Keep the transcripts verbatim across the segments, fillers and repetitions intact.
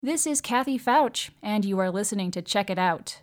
This is Kathy Fouch, and you are listening to Check It Out.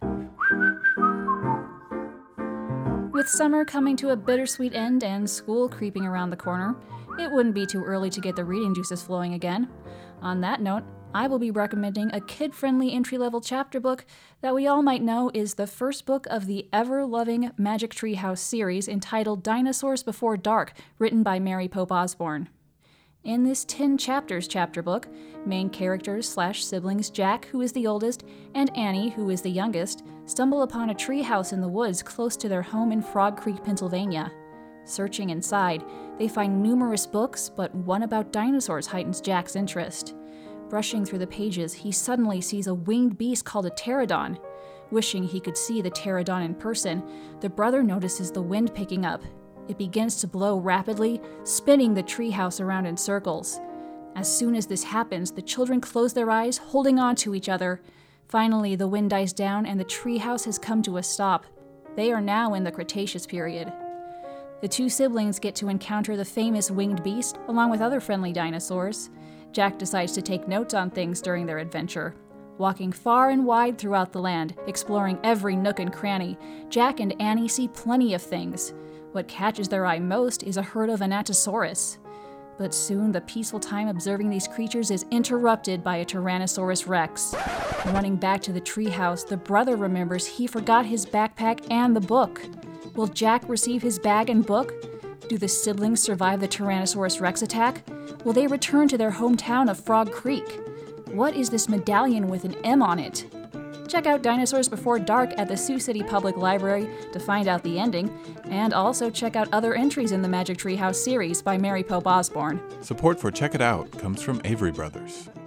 With summer coming to a bittersweet end and school creeping around the corner, it wouldn't be too early to get the reading juices flowing again. On that note, I will be recommending a kid-friendly entry-level chapter book that we all might know is the first book of the ever-loving Magic Tree House series entitled Dinosaurs Before Dark, written by Mary Pope Osborne. In this ten chapters chapter book, main characters slash siblings Jack, who is the oldest, and Annie, who is the youngest, stumble upon a tree house in the woods close to their home in Frog Creek, Pennsylvania. Searching inside, they find numerous books, but one about dinosaurs heightens Jack's interest. Brushing through the pages, he suddenly sees a winged beast called a pterodon. Wishing he could see the pterodon in person, the brother notices the wind picking up. It begins to blow rapidly, spinning the treehouse around in circles. As soon as this happens, the children close their eyes, holding on to each other. Finally, the wind dies down and the treehouse has come to a stop. They are now in the Cretaceous period. The two siblings get to encounter the famous winged beast, along with other friendly dinosaurs. Jack decides to take notes on things during their adventure. Walking far and wide throughout the land, exploring every nook and cranny, Jack and Annie see plenty of things. What catches their eye most is a herd of Anatosaurus. But soon the peaceful time observing these creatures is interrupted by a Tyrannosaurus Rex. Running back to the treehouse, the brother remembers he forgot his backpack and the book. Will Jack receive his bag and book? Do the siblings survive the Tyrannosaurus Rex attack? Will they return to their hometown of Frog Creek? What is this medallion with an M on it? Check out Dinosaurs Before Dark at the Sioux City Public Library to find out the ending, and also check out other entries in the Magic Tree House series by Mary Pope Osborne. Support for Check It Out comes from Avery Brothers.